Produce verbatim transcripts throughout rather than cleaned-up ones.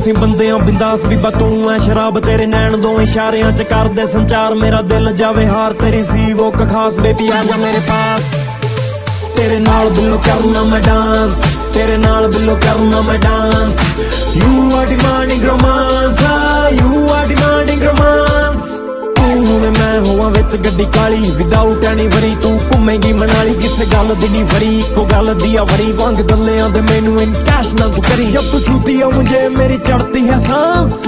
ਅਸੀਂ ਬੰਦਿਆਂ ਬਿੰਦਾਸ ਬੀਬਾ ਤੂੰ ਐ ਸ਼ਰਾਬ ਤੇਰੇ ਨੈਣ ਦੋ ਇਸ਼ਾਰਿਆਂ ਚ ਕਰਦੇ ਸੰਚਾਰ ਮੇਰਾ ਦਿਲ ਜਾਵੇ ਹਾਰ ਤੇਰੀ ਸੀ ਉਹ ਖਾਸ ਬੇਬੀ ਆ ਜਾ ਮੇਰੇ ਪਾਸ तेरे नाल बिल्लो करना मैं डांस तेरे नाल बिल्लो करना मैं dance You are demanding romance You are demanding romance तू होवे मैं होवां विच गड्डी काली Without any worry तू घुमेगी मनाली किसे गल दी नी वरी इको गल दी आ वरी वांग गल्लियां दे मैनू इन कैश ना तू करी जब तू छूती है मुझे मेरी चढ़ती है सांस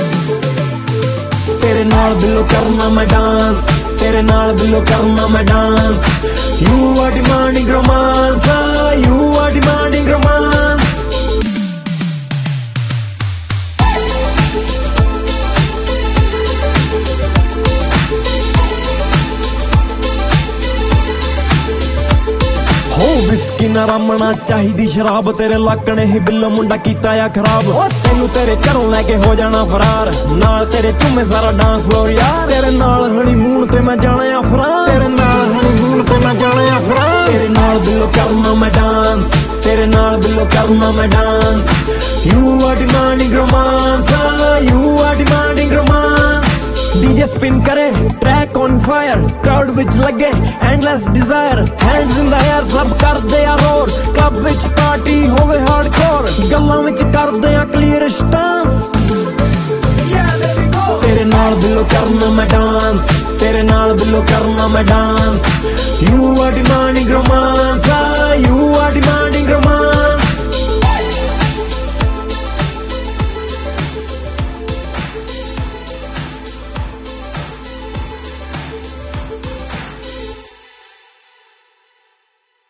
तेरे नाल बिल्लो करना मैं डांस तेरे नाल बिल्लो करना मैं dance You are demanding romance You are demanding romance हो विस्की ना रमना चाहिदी शराब तेरे लकने ही बिल्लो मुंडा कीता या खराब तेनू तेरे घरों लैके हो जाना फरार नाल तेरे झूमे सारा डांस फ्लोर यार तेरे नाल हनीमून ते मैं जाना या फरार तेरे नाल हनीमून ते मैं जाना या फरार तेरे नाल बिल्लो करना मैं डांस तेरे नाल बिल्लो करना मैं dance You are demanding romance You are demanding romance DJ spin करे ट्रैक ऑन फायर क्राउड विच लगे endless desire hands in the air सब कर दे आ रोर क्लब विच पार्टी होवे हार्डकोर गल्लां विच कर दे आ क्लियर स्टांस तेरे नाल बिल्लो करना मैं डांस तेरे नाल बिल्लो करना मैं dance You are demanding romance